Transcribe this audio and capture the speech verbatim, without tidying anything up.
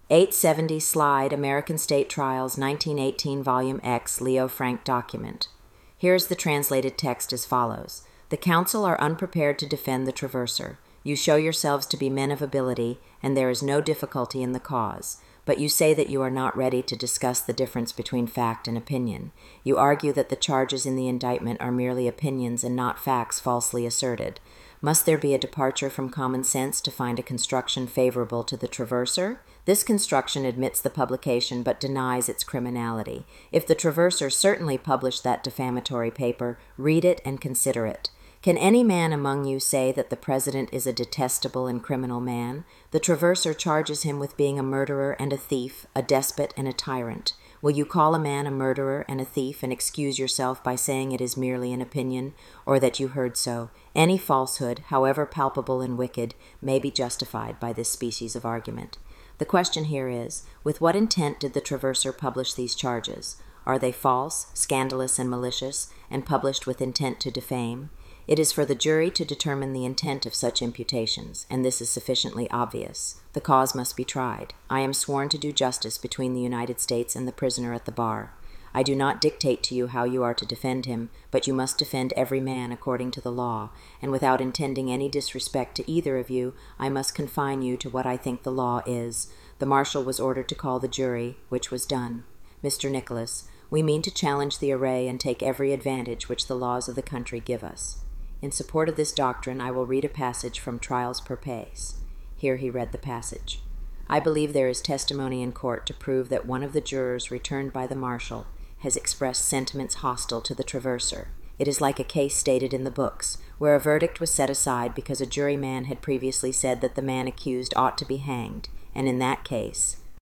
eight seventy Slide, American State Trials, nineteen eighteen, Volume X, Leo Frank document. Here is the translated text as follows. The counsel are unprepared to defend the traverser. You show yourselves to be men of ability, and there is no difficulty in the cause. But you say that you are not ready to discuss the difference between fact and opinion. You argue that the charges in the indictment are merely opinions and not facts falsely asserted. Must there be a departure from common sense to find a construction favorable to the traverser? This construction admits the publication but denies its criminality. If the traverser certainly published that defamatory paper, read it and consider it. Can any man among you say that the president is a detestable and criminal man? The traverser charges him with being a murderer and a thief, a despot and a tyrant. Will you call a man a murderer and a thief and excuse yourself by saying it is merely an opinion, or that you heard so? Any falsehood, however palpable and wicked, may be justified by this species of argument. The question here is, with what intent did the traverser publish these charges? Are they false, scandalous, and malicious, and published with intent to defame? It is for the jury to determine the intent of such imputations, and this is sufficiently obvious. The cause must be tried. I am sworn to do justice between the United States and the prisoner at the bar. I do not dictate to you how you are to defend him, but you must defend every man according to the law, and without intending any disrespect to either of you, I must confine you to what I think the law is. The marshal was ordered to call the jury, which was done. Mister Nicholas, we mean to challenge the array and take every advantage which the laws of the country give us. In support of this doctrine, I will read a passage from Trials per Pace. Here he read the passage. I believe there is testimony in court to prove that one of the jurors returned by the marshal has expressed sentiments hostile to the traverser. It is like a case stated in the books, where a verdict was set aside because a juryman had previously said that the man accused ought to be hanged, and in that case,